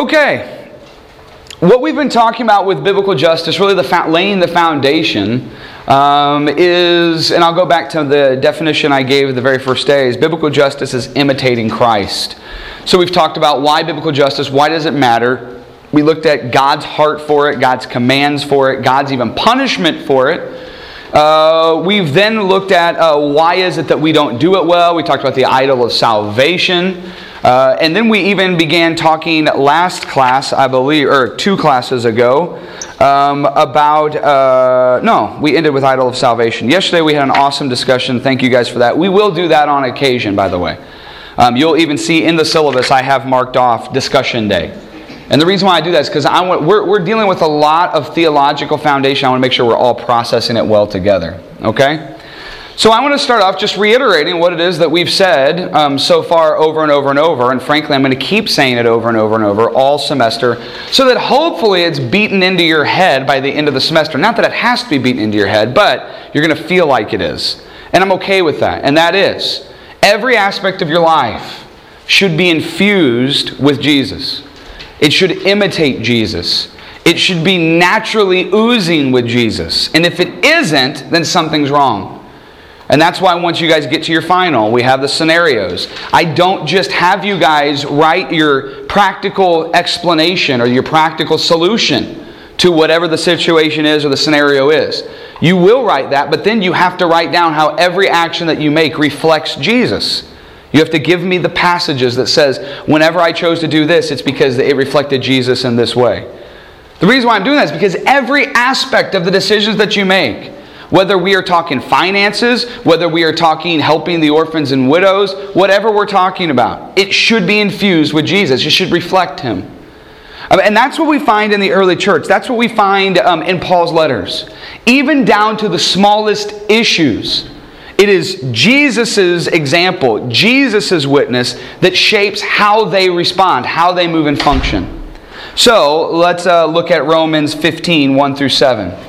Okay, what we've been talking about with biblical justice, really laying the foundation, is, and I'll go back to the definition I gave the very first day, is biblical justice is imitating Christ. So we've talked about why biblical justice, why does it matter? We looked at God's heart for it, God's commands for it, God's even punishment for it. We've then looked at why is it that we don't do it well. We talked about the idol of salvation. And then we even began talking last class, I believe, or 2 classes ago, we ended with idol of salvation. Yesterday we had an awesome discussion. Thank you guys for that. We will do that on occasion, by the way. You'll even see in the syllabus I have marked off discussion day. And the reason why I do that is because we're dealing with a lot of theological foundation. I want to make sure we're all processing it well together. Okay? So I want to start off just reiterating what it is that we've said so far over and over and over. And frankly, I'm going to keep saying it over and over and over all semester so that hopefully it's beaten into your head by the end of the semester. Not that it has to be beaten into your head, but you're going to feel like it is. And I'm okay with that. And that is, every aspect of your life should be infused with Jesus. It should imitate Jesus. It should be naturally oozing with Jesus. And if it isn't, then something's wrong. And that's why once you guys get to your final, we have the scenarios. I don't just have you guys write your practical explanation or your practical solution to whatever the situation is or the scenario is. You will write that, but then you have to write down how every action that you make reflects Jesus. You have to give me the passages that says, whenever I chose to do this, it's because it reflected Jesus in this way. The reason why I'm doing that is because every aspect of the decisions that you make, whether we are talking finances, whether we are talking helping the orphans and widows, whatever we're talking about, it should be infused with Jesus. It should reflect Him. And that's what we find in the early church. That's what we find in Paul's letters. Even down to the smallest issues. It is Jesus' example, Jesus' witness that shapes how they respond, how they move and function. So, let's look at Romans 15, 1 through 7.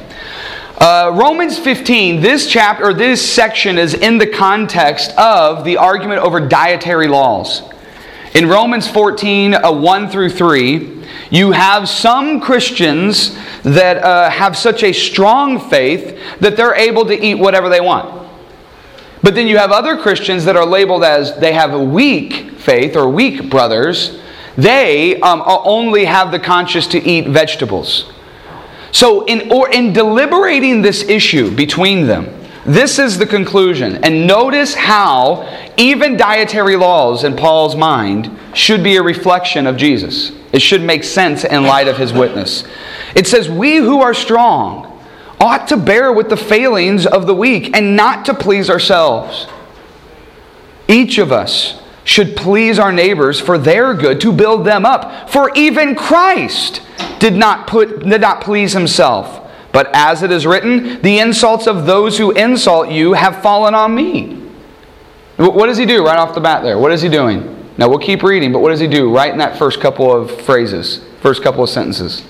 Romans 15, this chapter, or this section is in the context of the argument over dietary laws. In Romans 14, 1 through 3, you have some Christians that have such a strong faith that they're able to eat whatever they want. But then you have other Christians that are labeled as they have a weak faith or weak brothers. They only have the conscience to eat vegetables. So in deliberating this issue between them, this is the conclusion. And notice how even dietary laws in Paul's mind should be a reflection of Jesus. It should make sense in light of his witness. It says, we who are strong ought to bear with the failings of the weak and not to please ourselves. Each of us should please our neighbors for their good, to build them up. For even Christ did not please Himself. But as it is written, the insults of those who insult you have fallen on me. What does He do right off the bat there? What is He doing? Now we'll keep reading, but what does He do right in that first couple of phrases, first couple of sentences?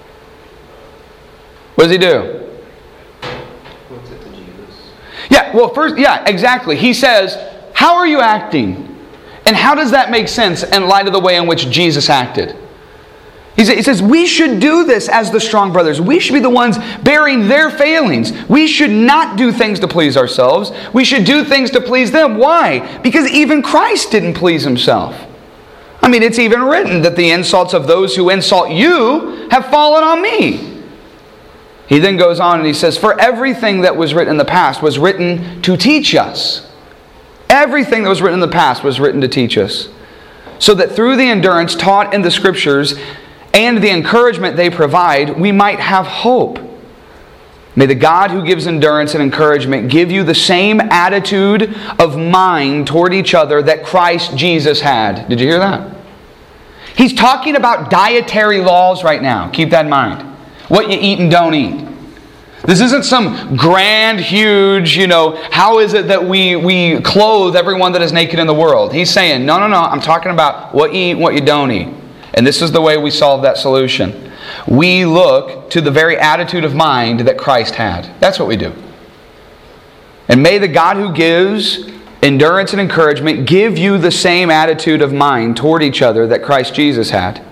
What does He do? Puts it to Jesus. Yeah, well, first, yeah, exactly. He says, how are you acting? And how does that make sense in light of the way in which Jesus acted? He says, we should do this as the strong brothers. We should be the ones bearing their failings. We should not do things to please ourselves. We should do things to please them. Why? Because even Christ didn't please Himself. I mean, it's even written that the insults of those who insult you have fallen on me. He then goes on and he says, for everything that was written in the past was written to teach us. Everything that was written in the past was written to teach us. So that through the endurance taught in the Scriptures and the encouragement they provide, we might have hope. May the God who gives endurance and encouragement give you the same attitude of mind toward each other that Christ Jesus had. Did you hear that? He's talking about dietary laws right now. Keep that in mind. What you eat and don't eat. This isn't some grand, huge, how is it that we clothe everyone that is naked in the world? He's saying, no, I'm talking about what you eat and what you don't eat. And this is the way we solve that solution. We look to the very attitude of mind that Christ had. That's what we do. And may the God who gives endurance and encouragement give you the same attitude of mind toward each other that Christ Jesus had.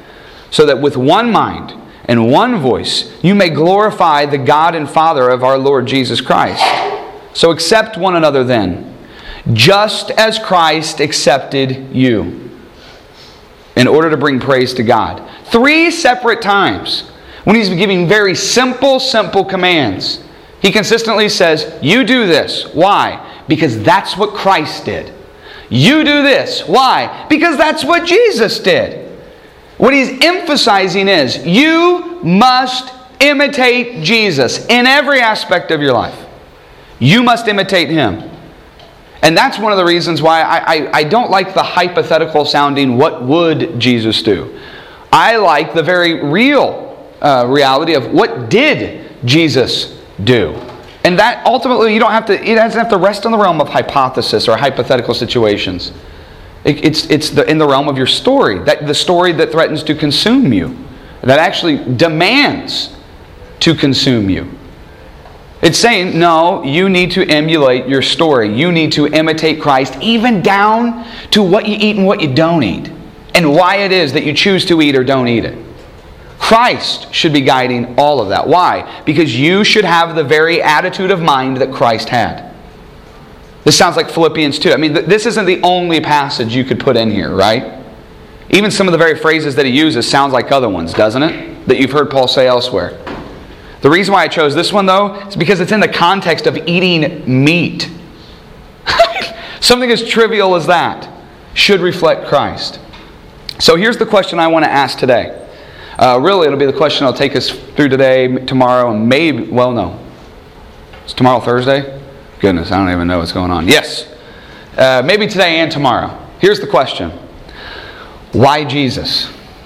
so that with one mind and one voice you may glorify the God and Father of our Lord Jesus Christ. So accept one another then, just as Christ accepted you, in order to bring praise to God. 3 separate times, when He's giving very simple commands, He consistently says, you do this. Why? Because that's what Christ did. You do this. Why? Because that's what Jesus did. What He's emphasizing is, you must imitate Jesus in every aspect of your life. You must imitate Him. And that's one of the reasons why I don't like the hypothetical sounding, what would Jesus do? I like the very real reality of what did Jesus do? And that ultimately, it doesn't have to rest in the realm of hypothesis or hypothetical situations. It's in the realm of your story, the story that threatens to consume you, that actually demands to consume you. It's saying, no, you need to emulate your story. You need to imitate Christ, even down to what you eat and what you don't eat, and why it is that you choose to eat or don't eat it. Christ should be guiding all of that. Why? Because you should have the very attitude of mind that Christ had. This sounds like Philippians 2. I mean, this isn't the only passage you could put in here, right? Even some of the very phrases that he uses sounds like other ones, doesn't it? That you've heard Paul say elsewhere. The reason why I chose this one, though, is because it's in the context of eating meat. Something as trivial as that should reflect Christ. So here's the question I want to ask today. Really, it'll be the question that'll take us through today, tomorrow, and maybe... Well, no. Is tomorrow Thursday? Goodness, I don't even know what's going on. Yes. Maybe today and tomorrow. Here's the question. Why Jesus?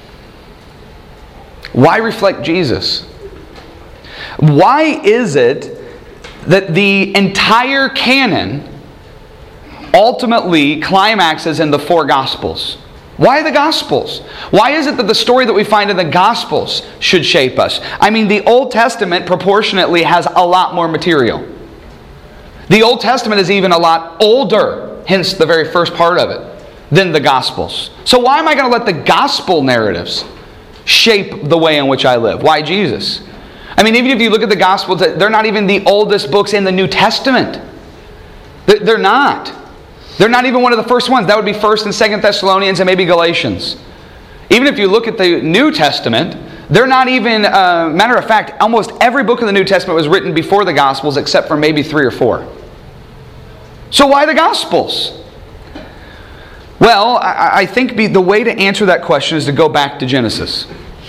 Why reflect Jesus? Why is it that the entire canon ultimately climaxes in the 4 Gospels? Why the Gospels? Why is it that the story that we find in the Gospels should shape us? I mean, the Old Testament proportionately has a lot more material. The Old Testament is even a lot older, hence the very first part of it, than the Gospels. So why am I going to let the Gospel narratives shape the way in which I live? Why Jesus? I mean, even if you look at the Gospels, they're not even the oldest books in the New Testament. They're not. They're not even one of the first ones. That would be 1st and 2nd Thessalonians and maybe Galatians. Even if you look at the New Testament, they're not even, matter of fact, almost every book of the New Testament was written before the Gospels except for maybe 3 or 4. So why the Gospels? Well, I think the way to answer that question is to go back to Genesis.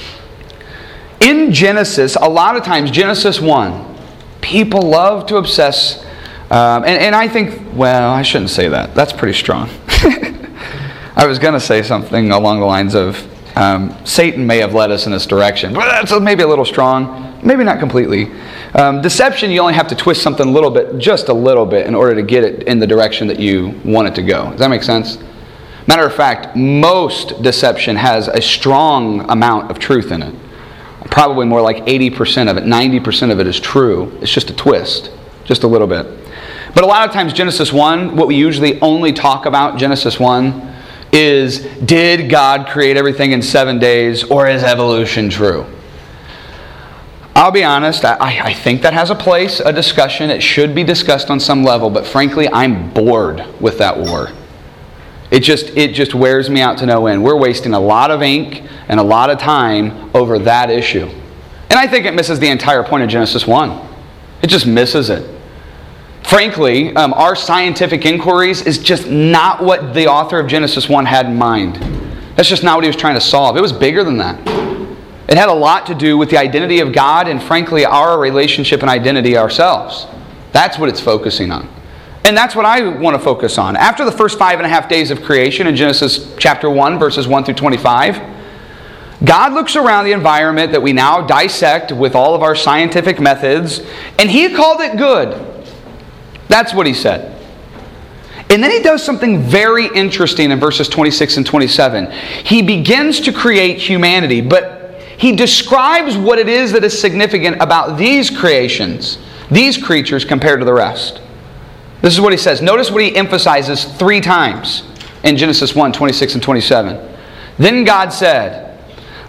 In Genesis, a lot of times, Genesis 1, people love to obsess, and I think, well, I shouldn't say that. That's pretty strong. I was going to say something along the lines of, Satan may have led us in this direction. Well, that's maybe a little strong, maybe not completely. Deception, you only have to twist something a little bit, just a little bit, in order to get it in the direction that you want it to go. Does that make sense? Matter of fact, most deception has a strong amount of truth in it. Probably more like 80% of it, 90% of it is true. It's just a twist, just a little bit. But a lot of times Genesis 1, what we usually only talk about, Genesis 1, is did God create everything in 7 days, or is evolution true? I'll be honest, I think that has a place, a discussion. It should be discussed on some level, but frankly, I'm bored with that war. It just wears me out to no end. We're wasting a lot of ink and a lot of time over that issue. And I think it misses the entire point of Genesis 1. It just misses it. Frankly, our scientific inquiries is just not what the author of Genesis 1 had in mind. That's just not what he was trying to solve. It was bigger than that. It had a lot to do with the identity of God and, frankly, our relationship and identity ourselves. That's what it's focusing on. And that's what I want to focus on. After the first 5.5 days of creation in Genesis chapter 1, verses 1 through 25, God looks around the environment that we now dissect with all of our scientific methods, and He called it good. That's what He said. And then He does something very interesting in verses 26 and 27. He begins to create humanity, but He describes what it is that is significant about these creations, these creatures compared to the rest. This is what He says. Notice what He emphasizes 3 times in Genesis 1, 26 and 27. Then God said,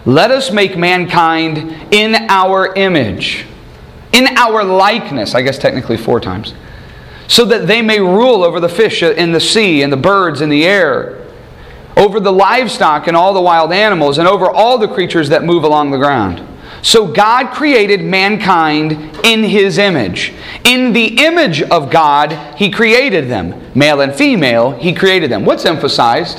let us make mankind in our image, in our likeness, I guess technically 4 times, so that they may rule over the fish in the sea and the birds in the air, over the livestock and all the wild animals, and over all the creatures that move along the ground. So God created mankind in His image. In the image of God, He created them. Male and female, He created them. What's emphasized?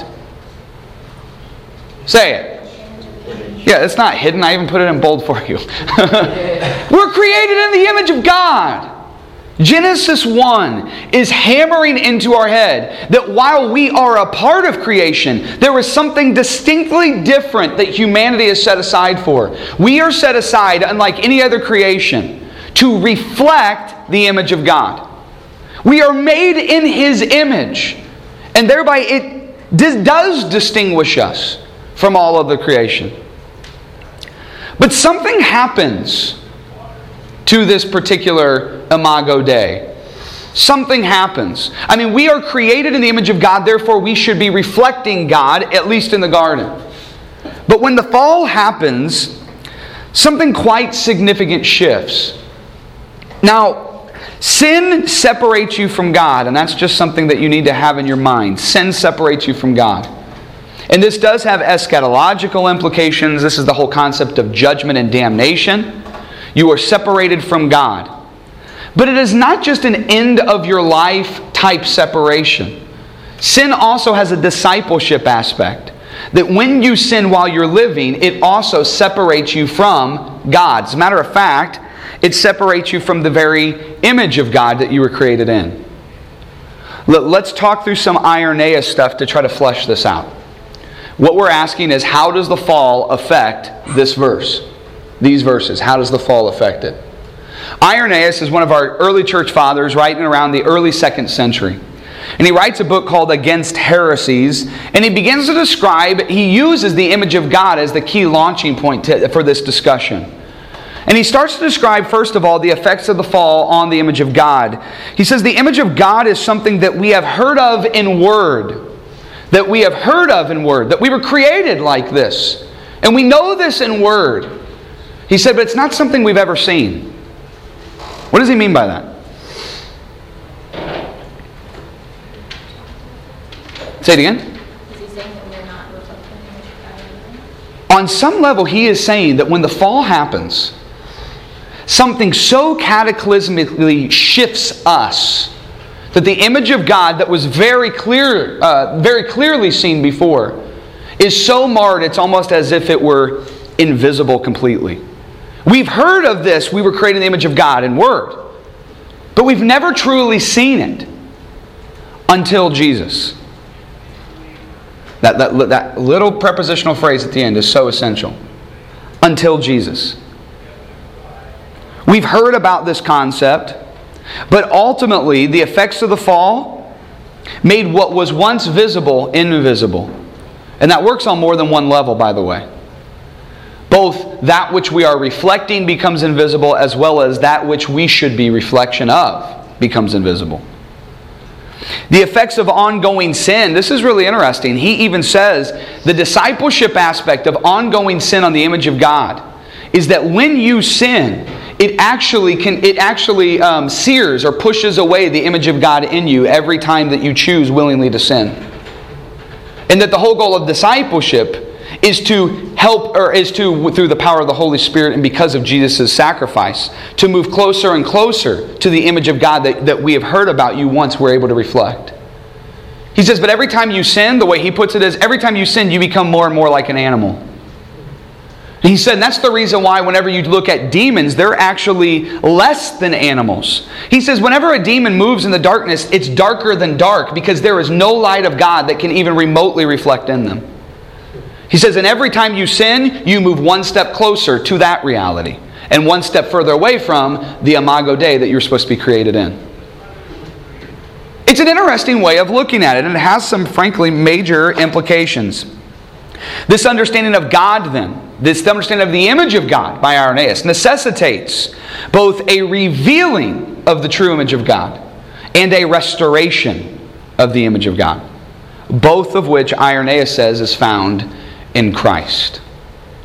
Say it. Yeah, it's not hidden. I even put it in bold for you. We're created in the image of God. Genesis 1 is hammering into our head that while we are a part of creation, there is something distinctly different that humanity is set aside for. We are set aside, unlike any other creation, to reflect the image of God. We are made in His image, and thereby it does distinguish us from all other creation. But something happens to this particular Imago Dei. Something happens. I mean, we are created in the image of God, therefore we should be reflecting God, at least in the garden. But when the fall happens, something quite significant shifts. Now, sin separates you from God, and that's just something that you need to have in your mind. Sin separates you from God. And this does have eschatological implications. This is the whole concept of judgment and damnation. You are separated from God. But it is not just an end of your life type separation. Sin also has a discipleship aspect. That when you sin while you're living, it also separates you from God. As a matter of fact, it separates you from the very image of God that you were created in. Let's talk through some Irenaeus stuff to try to flesh this out. What we're asking is, how does the fall affect this verse? These verses. How does the fall affect it? Irenaeus is one of our early church fathers, writing around the early 2nd century. And he writes a book called Against Heresies. And he begins to describe, he uses the image of God as the key launching point for this discussion. And he starts to describe, first of all, the effects of the fall on the image of God. He says the image of God is something that we have heard of in word. That we have heard of in word. That we were created like this. And we know this in word. He said, but it's not something we've ever seen. What does he mean by that? Say it again. Is he saying that we're not reflecting the image of God? On some level, he is saying that when the fall happens, something so cataclysmically shifts us that the image of God that was very clearly seen before is so marred it's almost as if it were invisible completely. We've heard of this, we were created in the image of God in word, but we've never truly seen it until Jesus. That little prepositional phrase at the end is so essential. Until Jesus. We've heard about this concept, but ultimately the effects of the fall made what was once visible invisible. And that works on more than one level, by the way. Both that which we are reflecting becomes invisible, as well as that which we should be reflection of becomes invisible. The effects of ongoing sin, this is really interesting. He even says the discipleship aspect of ongoing sin on the image of God is that when you sin, it actually sears or pushes away the image of God in you every time that you choose willingly to sin. And that the whole goal of discipleship is to help, or is to, through the power of the Holy Spirit and because of Jesus' sacrifice, to move closer and closer to the image of God that we have heard about you once were able to reflect. He says, but every time you sin, the way he puts it is, every time you sin, you become more and more like an animal. And he said, and that's the reason why whenever you look at demons, they're actually less than animals. He says, whenever a demon moves in the darkness, it's darker than dark because there is no light of God that can even remotely reflect in them. He says, and every time you sin, you move one step closer to that reality and one step further away from the Imago Dei that you're supposed to be created in. It's an interesting way of looking at it, and it has some, frankly, major implications. This understanding of God, then, this understanding of the image of God by Irenaeus necessitates both a revealing of the true image of God and a restoration of the image of God, both of which Irenaeus says is found in Christ.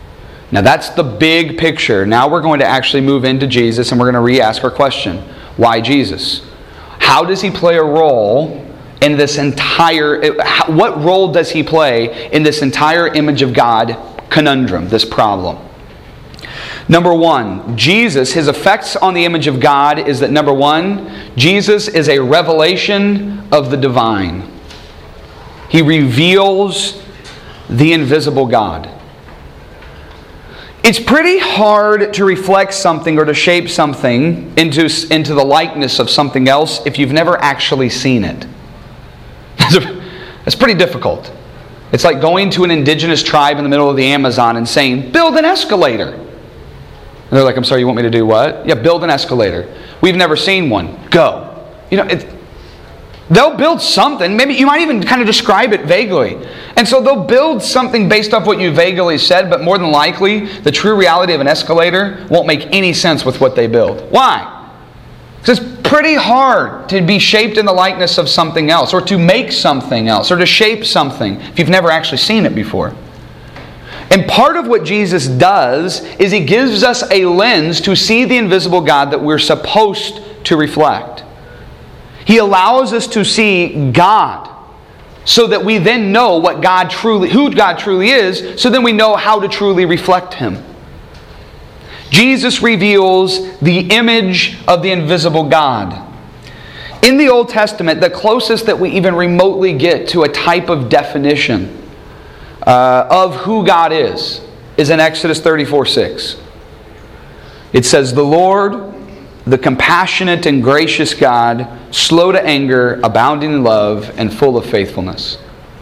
Now that's the big picture. Now we're going to actually move into Jesus and we're going to re-ask our question. Why Jesus? How does He play a role in this entire... What role does He play in this entire image of God conundrum, this problem? Number one, Jesus, His effects on the image of God is that, number one, Jesus is a revelation of the divine. He reveals the invisible God. It's pretty hard to reflect something or to shape something into the likeness of something else if you've never actually seen it. It's pretty difficult. It's like going to an indigenous tribe in the middle of the Amazon and saying, build an escalator. And they're like, I'm sorry, you want me to do what? Yeah, build an escalator. We've never seen one. Go. They'll build something. Maybe you might even kind of describe it vaguely. And so they'll build something based off what you vaguely said, but more than likely, the true reality of an escalator won't make any sense with what they build. Why? Because it's pretty hard to be shaped in the likeness of something else, or to make something else, or to shape something if you've never actually seen it before. And part of what Jesus does is He gives us a lens to see the invisible God that we're supposed to reflect. He allows us to see God so that we then know who God truly is, so then we know how to truly reflect Him. Jesus reveals the image of the invisible God. In the Old Testament, the closest that we even remotely get to a type of definition of who God is in Exodus 34:6. It says, the Lord, the compassionate and gracious God, slow to anger, abounding in love, and full of faithfulness.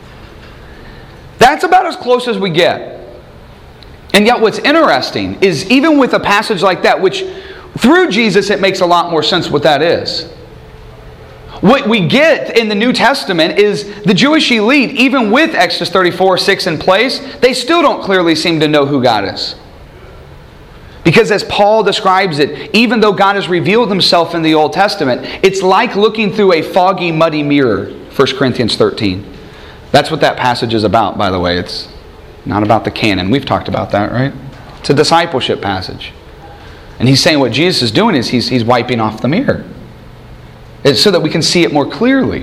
That's about as close as we get. And yet what's interesting is even with a passage like that, which through Jesus it makes a lot more sense what that is. What we get in the New Testament is the Jewish elite, even with Exodus 34:6 in place, they still don't clearly seem to know who God is. Because as Paul describes it, even though God has revealed Himself in the Old Testament, it's like looking through a foggy, muddy mirror, 1 Corinthians 13. That's what that passage is about, by the way. It's not about the canon. We've talked about that, right? It's a discipleship passage. And he's saying what Jesus is doing is he's wiping off the mirror. It's so that we can see it more clearly.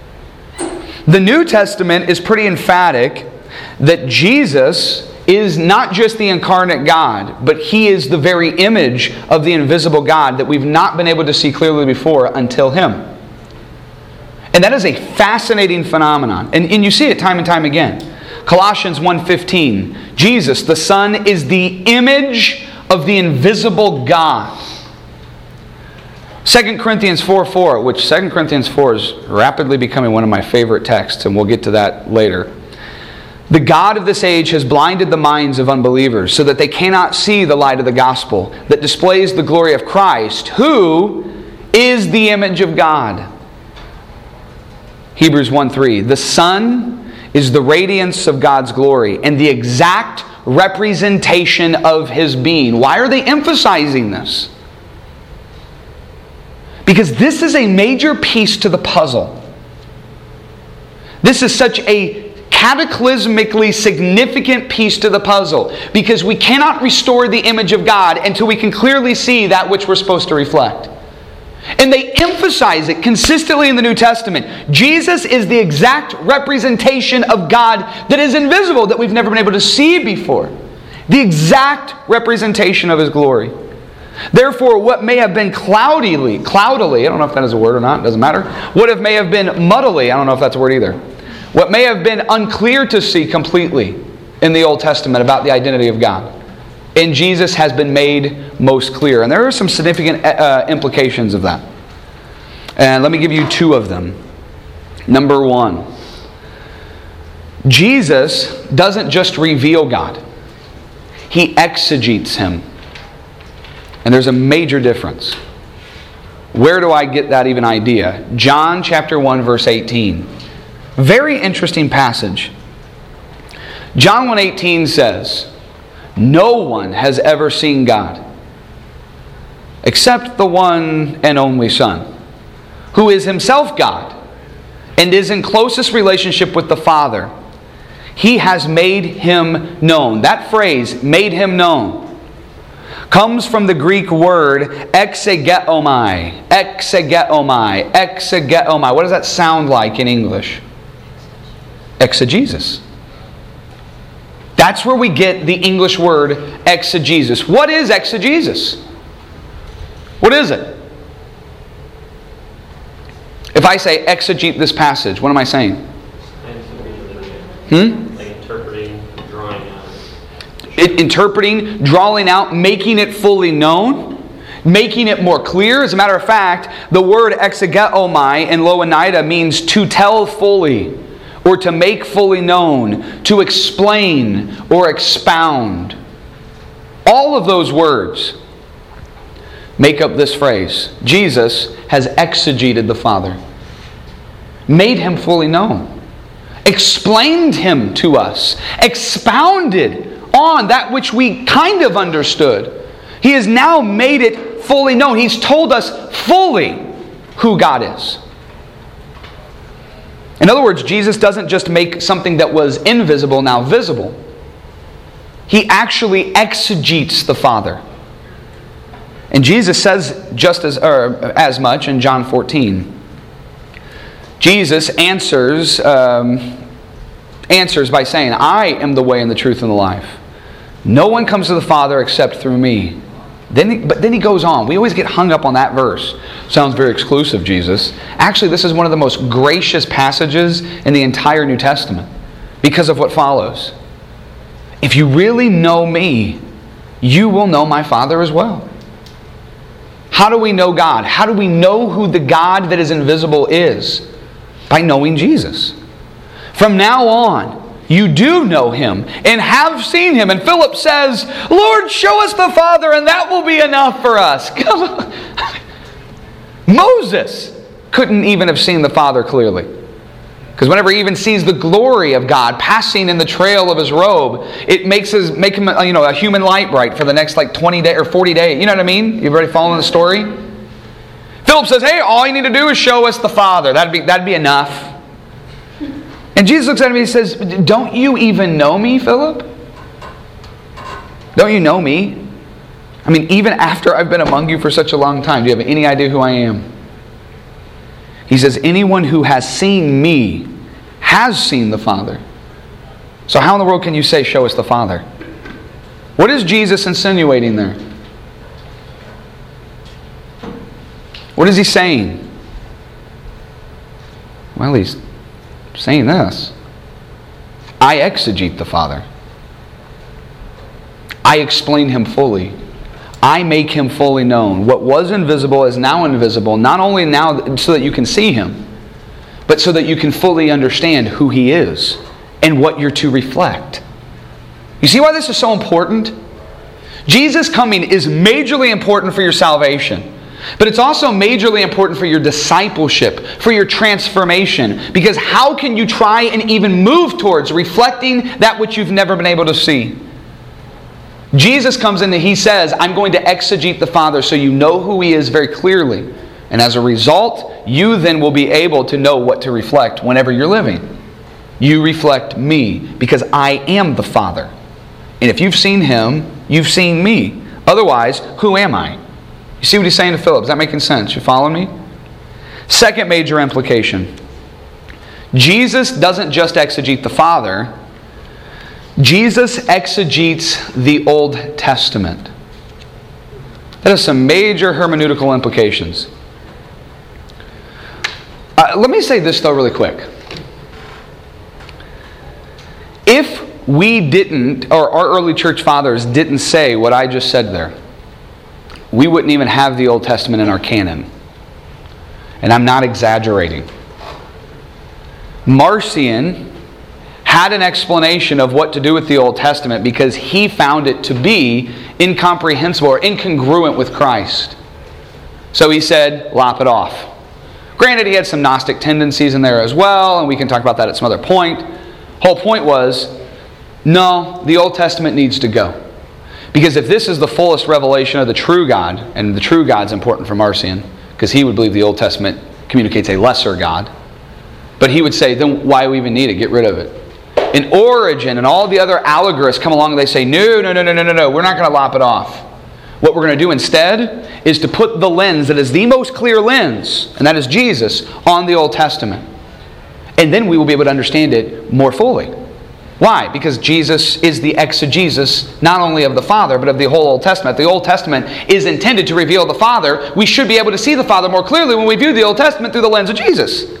The New Testament is pretty emphatic that Jesus is not just the incarnate God, but He is the very image of the invisible God that we've not been able to see clearly before until Him. And that is a fascinating phenomenon. And you see it time and time again. Colossians 1:15, Jesus, the Son, is the image of the invisible God. 2 Corinthians 4:4, which 2 Corinthians 4 is rapidly becoming one of my favorite texts, and we'll get to that later. The God of this age has blinded the minds of unbelievers so that they cannot see the light of the gospel that displays the glory of Christ, who is the image of God. Hebrews 1:3, the Son is the radiance of God's glory and the exact representation of His being. Why are they emphasizing this? Because this is a major piece to the puzzle. This is such a cataclysmically significant piece to the puzzle because we cannot restore the image of God until we can clearly see that which we're supposed to reflect. And they emphasize it consistently in the New Testament. Jesus is the exact representation of God that is invisible, that we've never been able to see before. The exact representation of His glory. Therefore, what may have been cloudily, I don't know if that is a word or not, it doesn't matter. What may have been muddily, I don't know if that's a word either. What may have been unclear to see completely in the Old Testament about the identity of God, in Jesus has been made most clear. And there are some significant implications of that. And let me give you two of them. Number one, Jesus doesn't just reveal God. He exegetes Him. And there's a major difference. Where do I get that even idea? John chapter 1 verse 18. Very interesting passage. John 1:18 says, no one has ever seen God except the one and only Son, who is Himself God and is in closest relationship with the Father. He has made him known. That phrase, made him known, comes from the Greek word exegeomai. Exegeomai. Exegeomai. What does that sound like in English? Exegesis. That's where we get the English word exegesis. What is exegesis? What is it? If I say exegete this passage, what am I saying? Like interpreting, drawing out. Interpreting, drawing out, making it fully known, making it more clear. As a matter of fact, the word exegeomai in Louw-Nida means to tell fully, or to make fully known, to explain or expound. All of those words make up this phrase. Jesus has exegeted the Father, made Him fully known, explained Him to us, expounded on that which we kind of understood. He has now made it fully known. He's told us fully who God is. In other words, Jesus doesn't just make something that was invisible now visible. He actually exegetes the Father. And Jesus says just as much in John 14. Jesus answers by saying, I am the way and the truth and the life. No one comes to the Father except through me. But then he goes on. We always get hung up on that verse. Sounds very exclusive, Jesus. Actually, this is one of the most gracious passages in the entire New Testament because of what follows. If you really know me, you will know my Father as well. How do we know God? How do we know who the God that is invisible is? By knowing Jesus. From now on, you do know Him and have seen Him. And Philip says, Lord, show us the Father and that will be enough for us. Moses couldn't even have seen the Father clearly. Because whenever he even sees the glory of God passing in the trail of His robe, it make Him a human light bright for the next 20 days or 40 days. You know what I mean? You've already following the story? Philip says, hey, all you need to do is show us the Father. That'd be enough. And Jesus looks at him and He says, don't you even know me, Philip? Don't you know me? I mean, even after I've been among you for such a long time, do you have any idea who I am? He says, anyone who has seen me has seen the Father. So how in the world can you say, show us the Father? What is Jesus insinuating there? What is He saying? Well, He's saying this. I exegete the Father. I explain Him fully. I make Him fully known. What was invisible is now invisible, not only now so that you can see Him, but so that you can fully understand who He is and what you're to reflect. You see why this is so important? Jesus coming is majorly important for your salvation. But it's also majorly important for your discipleship, for your transformation. Because how can you try and even move towards reflecting that which you've never been able to see? Jesus comes in and He says, I'm going to exegete the Father so you know who He is very clearly. And as a result, you then will be able to know what to reflect whenever you're living. You reflect me because I am the Father. And if you've seen Him, you've seen me. Otherwise, who am I? You see what He's saying to Philip? Is that making sense? You following me? Second major implication. Jesus doesn't just exegete the Father. Jesus exegetes the Old Testament. That has some major hermeneutical implications. Let me say this though really quick. If we didn't, or our early church fathers didn't say what I just said there, we wouldn't even have the Old Testament in our canon. And I'm not exaggerating. Marcion had an explanation of what to do with the Old Testament because he found it to be incomprehensible or incongruent with Christ. So he said, lop it off. Granted, he had some Gnostic tendencies in there as well, and we can talk about that at some other point. Whole point was, no, the Old Testament needs to go. Because if this is the fullest revelation of the true God, and the true God's important for Marcion, because he would believe the Old Testament communicates a lesser God, but he would say, then why do we even need it? Get rid of it. And Origen and all the other allegorists come along and they say, no, we're not going to lop it off. What we're going to do instead is to put the lens that is the most clear lens, and that is Jesus, on the Old Testament. And then we will be able to understand it more fully. Why? Because Jesus is the exegesis not only of the Father, but of the whole Old Testament. The Old Testament is intended to reveal the Father. We should be able to see the Father more clearly when we view the Old Testament through the lens of Jesus.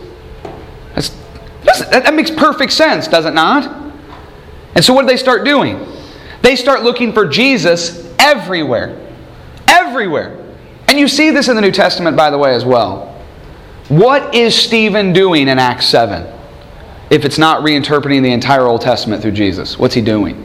That makes perfect sense, does it not? And so what do they start doing? They start looking for Jesus everywhere. Everywhere. And you see this in the New Testament, by the way, as well. What is Stephen doing in Acts 7? If it's not reinterpreting the entire Old Testament through Jesus. What's he doing?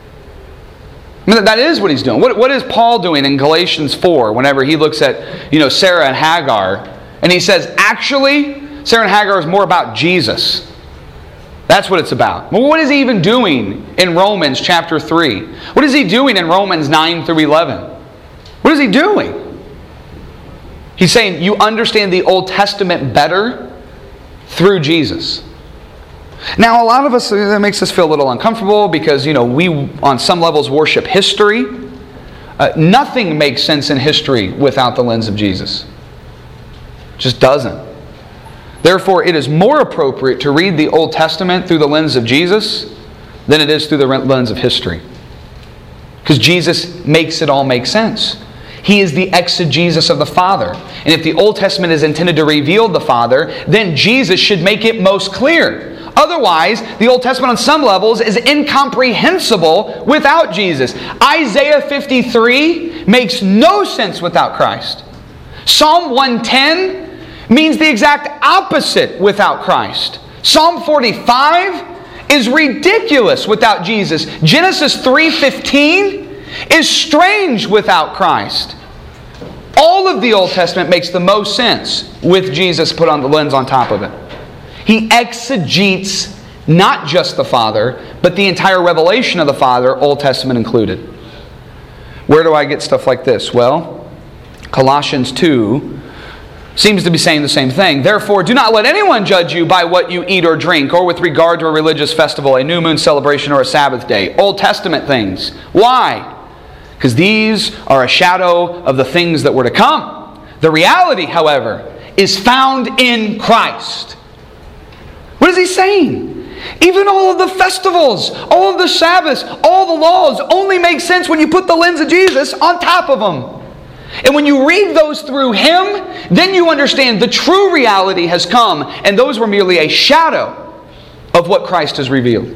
I mean, that is what he's doing. What is Paul doing in Galatians 4 whenever he looks at, Sarah and Hagar, and he says, actually, Sarah and Hagar is more about Jesus. That's what it's about. Well, what is he even doing in Romans chapter 3? What is he doing in Romans 9 through 11? What is he doing? He's saying you understand the Old Testament better through Jesus. Now, a lot of us, that makes us feel a little uncomfortable because, we, on some levels, worship history. Nothing makes sense in history without the lens of Jesus. It just doesn't. Therefore, it is more appropriate to read the Old Testament through the lens of Jesus than it is through the lens of history. Because Jesus makes it all make sense. He is the exegesis of the Father. And if the Old Testament is intended to reveal the Father, then Jesus should make it most clear. Otherwise, the Old Testament on some levels is incomprehensible without Jesus. Isaiah 53 makes no sense without Christ. Psalm 110 means the exact opposite without Christ. Psalm 45 is ridiculous without Jesus. Genesis 3:15 is strange without Christ. All of the Old Testament makes the most sense with Jesus put on the lens on top of it. He exegetes not just the Father, but the entire revelation of the Father, Old Testament included. Where do I get stuff like this? Well, Colossians 2 seems to be saying the same thing. Therefore, do not let anyone judge you by what you eat or drink, or with regard to a religious festival, a new moon celebration, or a Sabbath day. Old Testament things. Why? Because these are a shadow of the things that were to come. The reality, however, is found in Christ. What is he saying? Even all of the festivals, all of the Sabbaths, all the laws only make sense when you put the lens of Jesus on top of them. And when you read those through Him, then you understand the true reality has come, and those were merely a shadow of what Christ has revealed.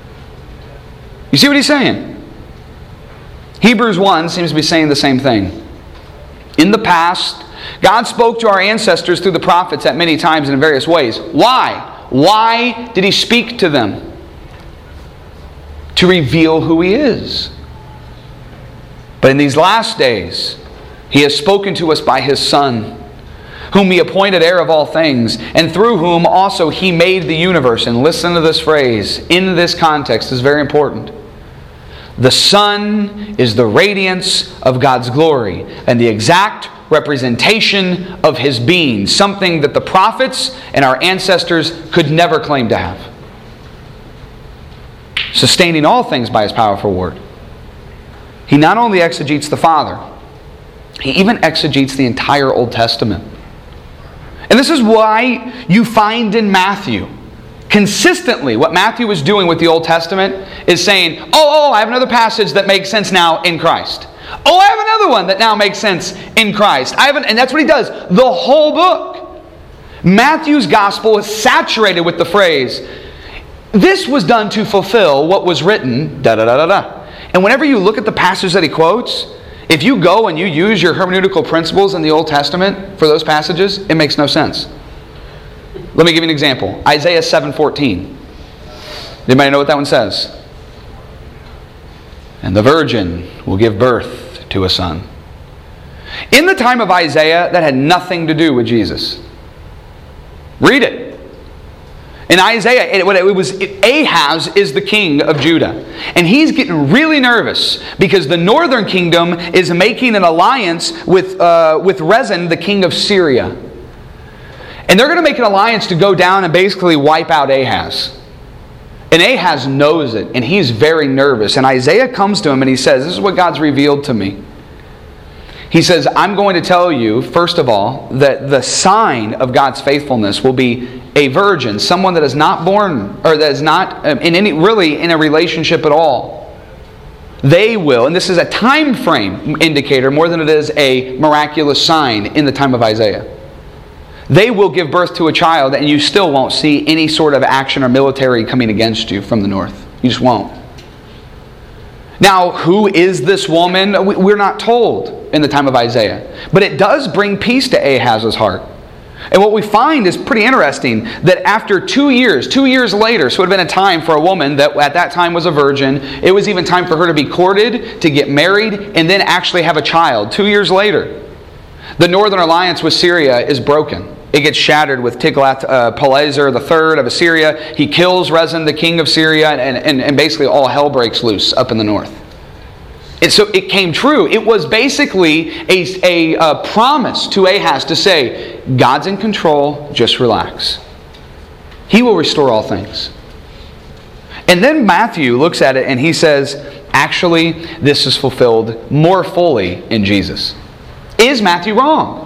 You see what he's saying? Hebrews 1 seems to be saying the same thing. In the past, God spoke to our ancestors through the prophets at many times and in various ways. Why? Why did He speak to them? To reveal who He is. But in these last days, He has spoken to us by His Son, whom He appointed heir of all things, and through whom also He made the universe. And listen to this phrase, in this context, this is very important. The Son is the radiance of God's glory and the exact representation of His being, something that the prophets and our ancestors could never claim to have. Sustaining all things by His powerful word. He not only exegetes the Father, He even exegetes the entire Old Testament. And this is why you find in Matthew, consistently, what Matthew is doing with the Old Testament is saying, I have another passage that makes sense now in Christ. I have another one that now makes sense in Christ. And that's what he does. The whole book. Matthew's gospel is saturated with the phrase, this was done to fulfill what was written, da-da-da-da-da. And whenever you look at the passage that he quotes, if you go and you use your hermeneutical principles in the Old Testament for those passages, it makes no sense. Let me give you an example. Isaiah 7:14. Anybody know what that one says? And the virgin will give birth to a son. In the time of Isaiah, that had nothing to do with Jesus. Read it. In Isaiah, Ahaz is the king of Judah. And he's getting really nervous because the northern kingdom is making an alliance with Rezin, the king of Syria. And they're going to make an alliance to go down and basically wipe out Ahaz. And Ahaz knows it, and he's very nervous. And Isaiah comes to him and he says, this is what God's revealed to me. He says, I'm going to tell you, first of all, that the sign of God's faithfulness will be a virgin, someone that is not born, or that is not really in a relationship at all. They will, and this is a time frame indicator more than it is a miraculous sign in the time of Isaiah. They will give birth to a child, and you still won't see any sort of action or military coming against you from the north. You just won't. Now, who is this woman? We're not told in the time of Isaiah. But it does bring peace to Ahaz's heart. And what we find is pretty interesting, that after 2 years later, so it would have been a time for a woman that at that time was a virgin, it was even time for her to be courted, to get married, and then actually have a child. 2 years later, the northern alliance with Syria is broken. It gets shattered with Tiglath-Pileser III of Assyria. He kills Rezin, the king of Syria, and basically all hell breaks loose up in the north. And so it came true. It was basically a promise to Ahaz to say, God's in control, just relax. He will restore all things. And then Matthew looks at it and he says, actually, this is fulfilled more fully in Jesus. Is Matthew wrong?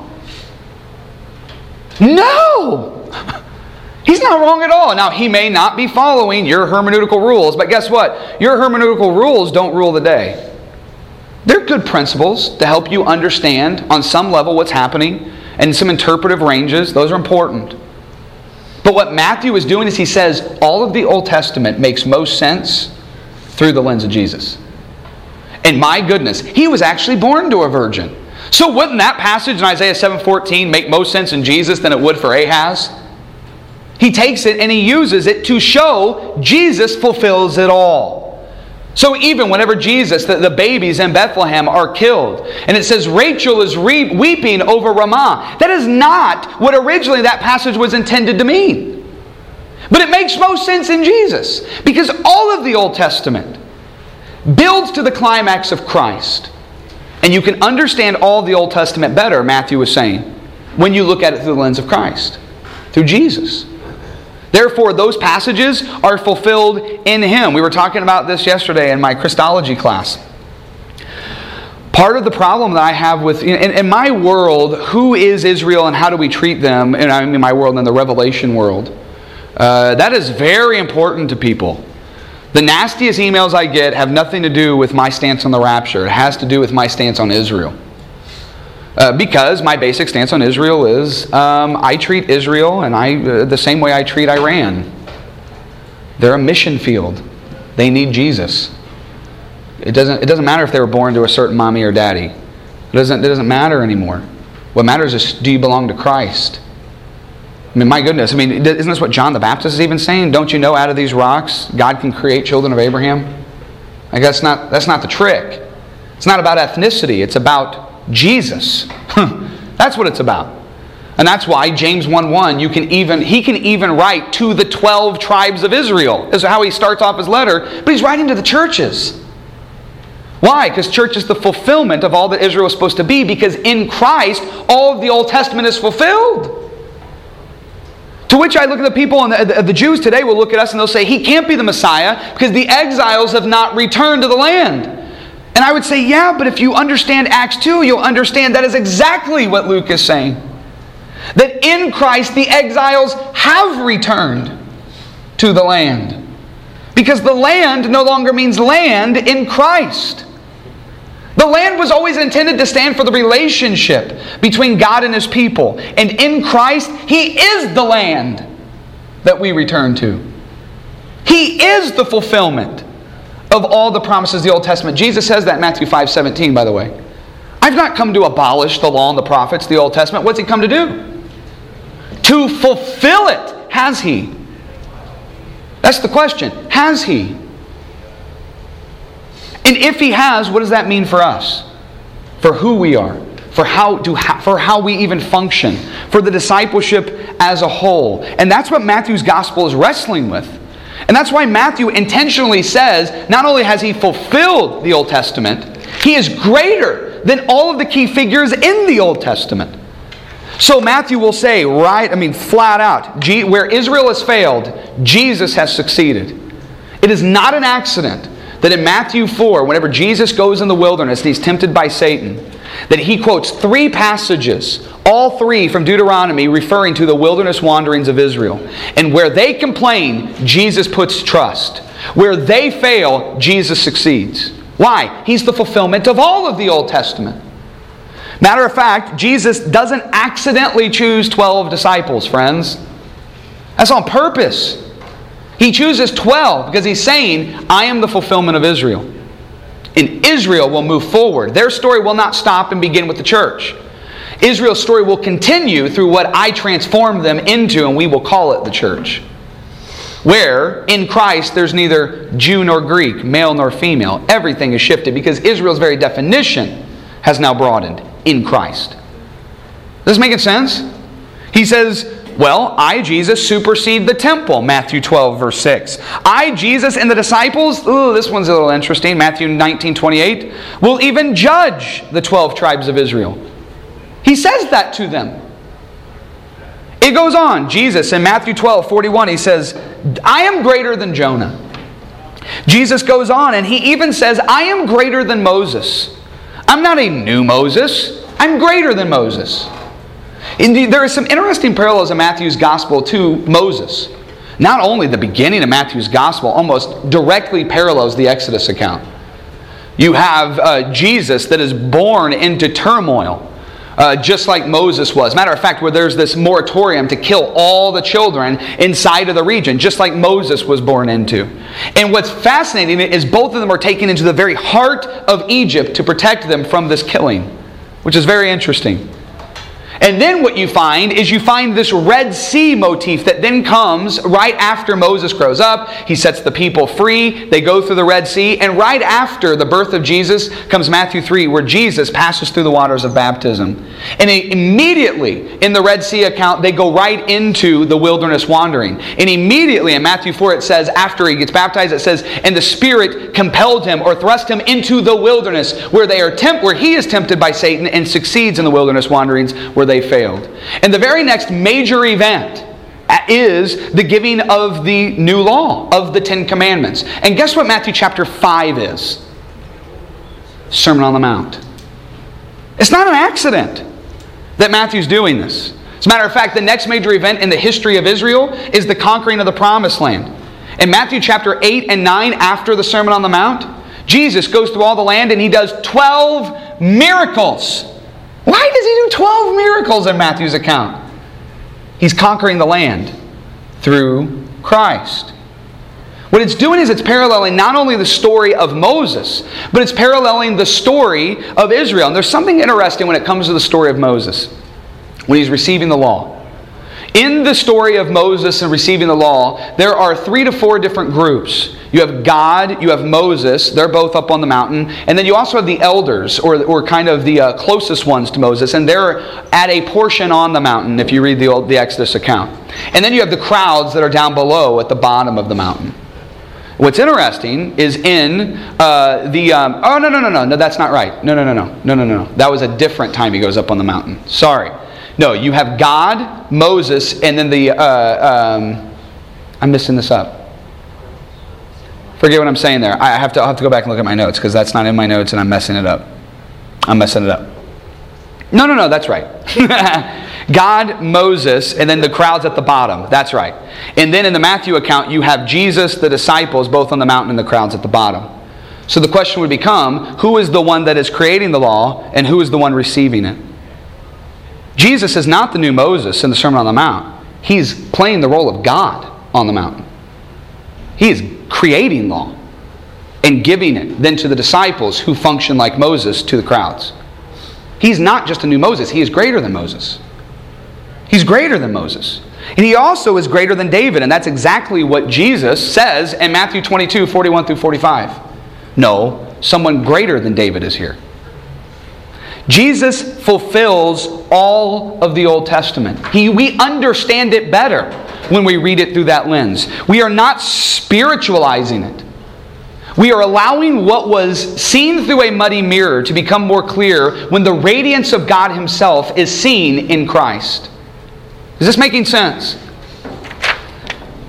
No! He's not wrong at all. Now, he may not be following your hermeneutical rules, but guess what? Your hermeneutical rules don't rule the day. They're good principles to help you understand on some level what's happening and some interpretive ranges. Those are important. But what Matthew is doing is he says all of the Old Testament makes most sense through the lens of Jesus. And my goodness, he was actually born to a virgin. So wouldn't that passage in Isaiah 7:14 make most sense in Jesus than it would for Ahaz? He takes it and he uses it to show Jesus fulfills it all. So even whenever Jesus, the babies in Bethlehem are killed, and it says Rachel is weeping over Ramah, that is not what originally that passage was intended to mean. But it makes most sense in Jesus, because all of the Old Testament builds to the climax of Christ. And you can understand all the Old Testament better, Matthew was saying, when you look at it through the lens of Christ, through Jesus. Therefore, those passages are fulfilled in Him. We were talking about this yesterday in my Christology class. Part of the problem that I have with, in my world, who is Israel and how do we treat them, and I mean my world and the Revelation world, that is very important to people. The nastiest emails I get have nothing to do with my stance on the rapture. It has to do with my stance on Israel. Because my basic stance on Israel is I treat Israel and the same way I treat Iran. They're a mission field. They need Jesus. It doesn't matter if they were born to a certain mommy or daddy. It doesn't matter anymore. What matters is, do you belong to Christ? I mean, my goodness. I mean, isn't this what John the Baptist is even saying? Don't you know out of these rocks God can create children of Abraham? Like that's not the trick. It's not about ethnicity. It's about Jesus. That's what it's about. And that's why James 1:1, he can even write to the 12 tribes of Israel. This is how he starts off his letter, but he's writing to the churches. Why? Because church is the fulfillment of all that Israel is supposed to be, because in Christ all of the Old Testament is fulfilled. To which I look at the people, and the Jews today will look at us and they'll say, He can't be the Messiah because the exiles have not returned to the land. And I would say, yeah, but if you understand Acts 2, you'll understand that is exactly what Luke is saying. That in Christ the exiles have returned to the land. Because the land no longer means land in Christ. The land was always intended to stand for the relationship between God and His people. And in Christ, He is the land that we return to. He is the fulfillment of all the promises of the Old Testament. Jesus says that in Matthew 5:17, by the way. I've not come to abolish the law and the prophets, the Old Testament. What's He come to do? To fulfill it. Has He? That's the question. Has He? And if He has, what does that mean for us? For who we are. For how we even function. For the discipleship as a whole. And that's what Matthew's gospel is wrestling with. And that's why Matthew intentionally says, not only has he fulfilled the Old Testament, he is greater than all of the key figures in the Old Testament. So Matthew will say, flat out, where Israel has failed, Jesus has succeeded. It is not an accident that in Matthew 4, whenever Jesus goes in the wilderness and he's tempted by Satan, that he quotes 3 passages, all 3 from Deuteronomy, referring to the wilderness wanderings of Israel. And where they complain, Jesus puts trust. Where they fail, Jesus succeeds. Why? He's the fulfillment of all of the Old Testament. Matter of fact, Jesus doesn't accidentally choose 12 disciples, friends. That's on purpose. He chooses 12 because he's saying, I am the fulfillment of Israel. And Israel will move forward. Their story will not stop and begin with the church. Israel's story will continue through what I transform them into, and we will call it the church. Where, in Christ, there's neither Jew nor Greek, male nor female. Everything is shifted because Israel's very definition has now broadened in Christ. This making sense? He says, well, I, Jesus, supersede the temple. Matthew 12, verse 6. I, Jesus, and the disciples, this one's a little interesting. Matthew 19:28, will even judge the 12 tribes of Israel. He says that to them. It goes on. Jesus, in Matthew 12:41, he says, I am greater than Jonah. Jesus goes on and he even says, I am greater than Moses. I'm not a new Moses. I'm greater than Moses. Indeed, there are some interesting parallels in Matthew's gospel to Moses. Not only the beginning of Matthew's gospel almost directly parallels the Exodus account. You have Jesus that is born into turmoil, just like Moses was. Matter of fact, where there's this moratorium to kill all the children inside of the region, just like Moses was born into. And what's fascinating is both of them are taken into the very heart of Egypt to protect them from this killing, which is very interesting. And then what you find is you find this Red Sea motif that then comes right after Moses grows up. He sets the people free. They go through the Red Sea. And right after the birth of Jesus comes Matthew 3, where Jesus passes through the waters of baptism. And immediately in the Red Sea account, they go right into the wilderness wandering. And immediately in Matthew 4, it says, after he gets baptized, it says, and the Spirit compelled him or thrust him into the wilderness, where he is tempted by Satan and succeeds in the wilderness wanderings where they failed. And the very next major event is the giving of the new law, of the 10 Commandments. And guess what Matthew chapter 5 is? Sermon on the Mount. It's not an accident that Matthew's doing this. As a matter of fact, the next major event in the history of Israel is the conquering of the Promised Land. In Matthew chapter 8 and 9, after the Sermon on the Mount, Jesus goes through all the land and he does 12 miracles. Why does he do 12 miracles in Matthew's account? He's conquering the land through Christ. What it's doing is it's paralleling not only the story of Moses, but it's paralleling the story of Israel. And there's something interesting when it comes to the story of Moses, when he's receiving the law. In the story of Moses and receiving the law, there are 3 to 4 different groups. You have God, you have Moses, they're both up on the mountain, and then you also have the elders, or kind of the closest ones to Moses, and they're at a portion on the mountain, if you read the Exodus account. And then you have the crowds that are down below at the bottom of the mountain. What's interesting is in no, that's not right. No. That was a different time he goes up on the mountain. Sorry. No, you have God, Moses, and then I'm missing this up. Forget what I'm saying there. I'll have to go back and look at my notes because that's not in my notes and I'm messing it up. No, that's right. God, Moses, and then the crowds at the bottom. That's right. And then in the Matthew account, you have Jesus, the disciples, both on the mountain and the crowds at the bottom. So the question would become, who is the one that is creating the law and who is the one receiving it? Jesus is not the new Moses in the Sermon on the Mount. He's playing the role of God on the mountain. He is creating law and giving it then to the disciples who function like Moses to the crowds. He's not just a new Moses. He is greater than Moses. He's greater than Moses. And he also is greater than David. And that's exactly what Jesus says in Matthew 22, 41 through 45. No, someone greater than David is here. Jesus fulfills all of the Old Testament. We understand it better when we read it through that lens. We are not spiritualizing it. We are allowing what was seen through a muddy mirror to become more clear when the radiance of God Himself is seen in Christ. Is this making sense?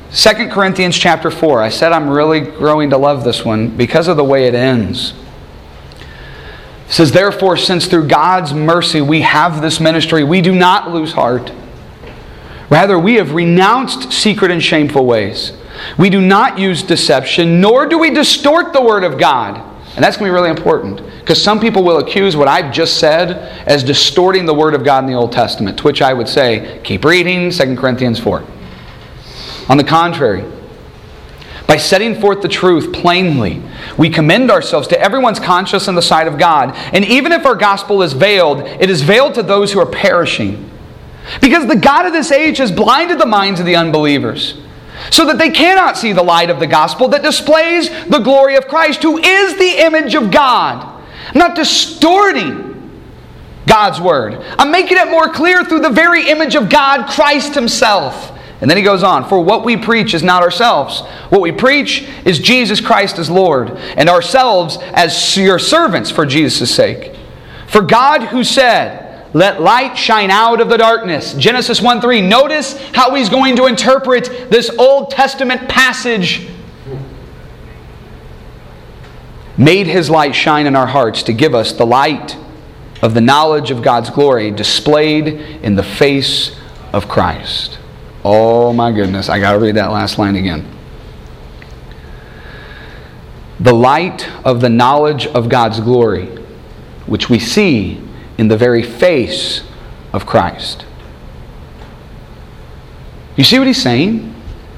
2 Corinthians chapter 4. I said I'm really growing to love this one because of the way it ends. It says, therefore, since through God's mercy we have this ministry, we do not lose heart. Rather, we have renounced secret and shameful ways. We do not use deception, nor do we distort the Word of God. And that's going to be really important, because some people will accuse what I've just said as distorting the Word of God in the Old Testament, to which I would say, keep reading 2 Corinthians 4. On the contrary, by setting forth the truth plainly, we commend ourselves to everyone's conscience in the sight of God. And even if our gospel is veiled, it is veiled to those who are perishing. Because the God of this age has blinded the minds of the unbelievers, so that they cannot see the light of the gospel that displays the glory of Christ, who is the image of God. I'm not distorting God's word. I'm making it more clear through the very image of God, Christ Himself. And then he goes on, for what we preach is not ourselves. What we preach is Jesus Christ as Lord, and ourselves as your servants for Jesus' sake. For God who said, let light shine out of the darkness. Genesis 1:3. Notice how he's going to interpret this Old Testament passage. Made His light shine in our hearts to give us the light of the knowledge of God's glory displayed in the face of Christ. Oh my goodness, I got to read that last line again. The light of the knowledge of God's glory, which we see in the very face of Christ. You see what he's saying?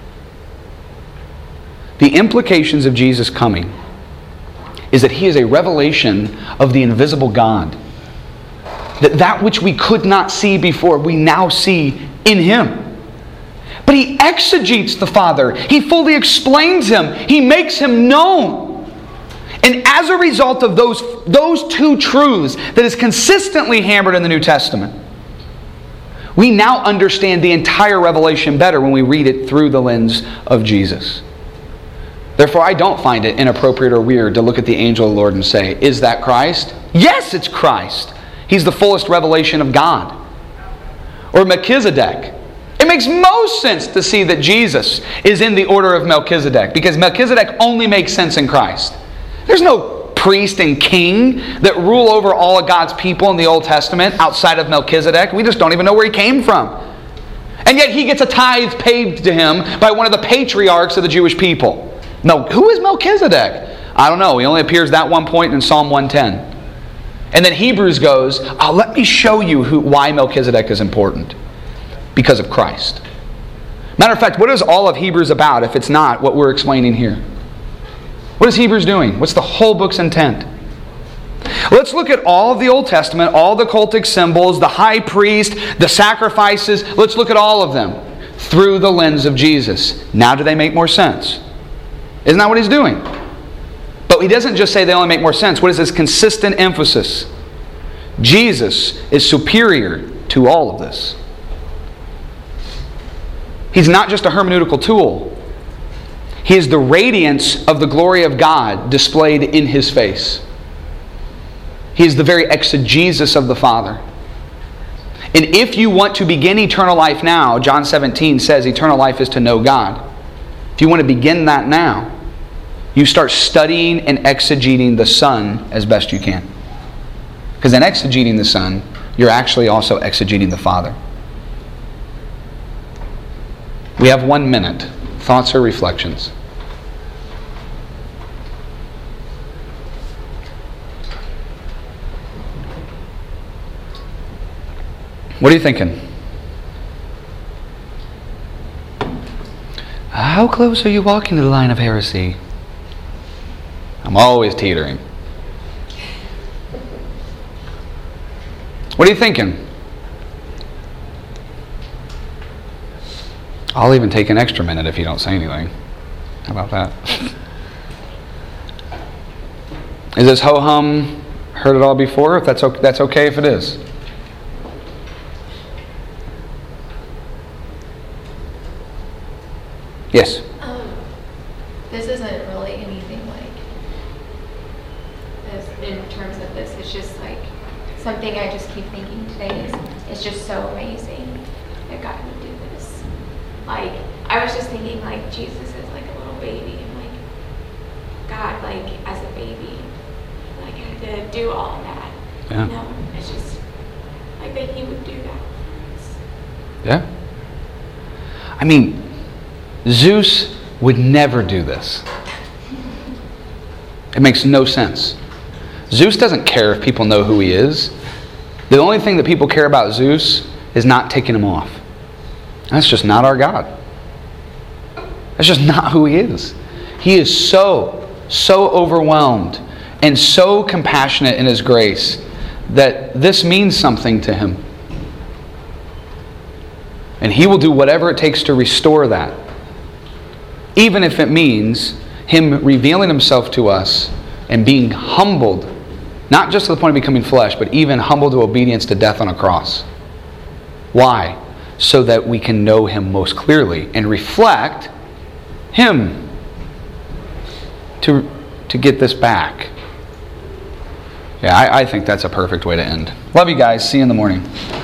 The implications of Jesus coming is that He is a revelation of the invisible God. That which we could not see before, we now see in Him. But He exegetes the Father. He fully explains Him. He makes Him known. And as a result of those two truths that is consistently hammered in the New Testament, we now understand the entire revelation better when we read it through the lens of Jesus. Therefore, I don't find it inappropriate or weird to look at the angel of the Lord and say, is that Christ? Yes, it's Christ. He's the fullest revelation of God. Or Melchizedek. It makes most sense to see that Jesus is in the order of Melchizedek, because Melchizedek only makes sense in Christ. There's no priest and king that rule over all of God's people in the Old Testament outside of Melchizedek. We just don't even know where he came from. And yet he gets a tithe paid to him by one of the patriarchs of the Jewish people. No, who is Melchizedek? I don't know. He only appears that one point in Psalm 110. And then Hebrews goes, let me show you why Melchizedek is important. Because of Christ. Matter of fact, what is all of Hebrews about if it's not what we're explaining here? What is Hebrews doing? What's the whole book's intent? Let's look at all of the Old Testament, all the cultic symbols, the high priest, the sacrifices. Let's look at all of them through the lens of Jesus. Now do they make more sense? Isn't that what he's doing? But he doesn't just say they only make more sense. What is his consistent emphasis? Jesus is superior to all of this. He's not just a hermeneutical tool. He is the radiance of the glory of God displayed in His face. He is the very exegesis of the Father. And if you want to begin eternal life now, John 17 says eternal life is to know God. If you want to begin that now, you start studying and exegeting the Son as best you can. Because in exegeting the Son, you're actually also exegeting the Father. We have 1 minute. Thoughts or reflections? What are you thinking? How close are you walking to the line of heresy? I'm always teetering. What are you thinking? I'll even take an extra minute if you don't say anything. How about that? Is this ho-hum heard it all before? If that's okay if it is. Yes? This isn't really anything like this in terms of this. It's just like something I just keep thinking today is it's just so amazing that God would do this. Like, I was just thinking, like, Jesus is like a little baby, and like, God, like, as a baby, like, had to do all of that. Yeah. You know, it's just like that he would do that for us. Yeah. I mean, Zeus would never do this. It makes no sense. Zeus doesn't care if people know who he is. The only thing that people care about Zeus is not taking him off. That's just not our God. That's just not who he is. He is so overwhelmed and so compassionate in his grace that this means something to him. And he will do whatever it takes to restore that. Even if it means him revealing himself to us and being humbled, not just to the point of becoming flesh, but even humbled to obedience to death on a cross. Why? So that we can know him most clearly and reflect him to get this back. Yeah, I think that's a perfect way to end. Love you guys. See you in the morning.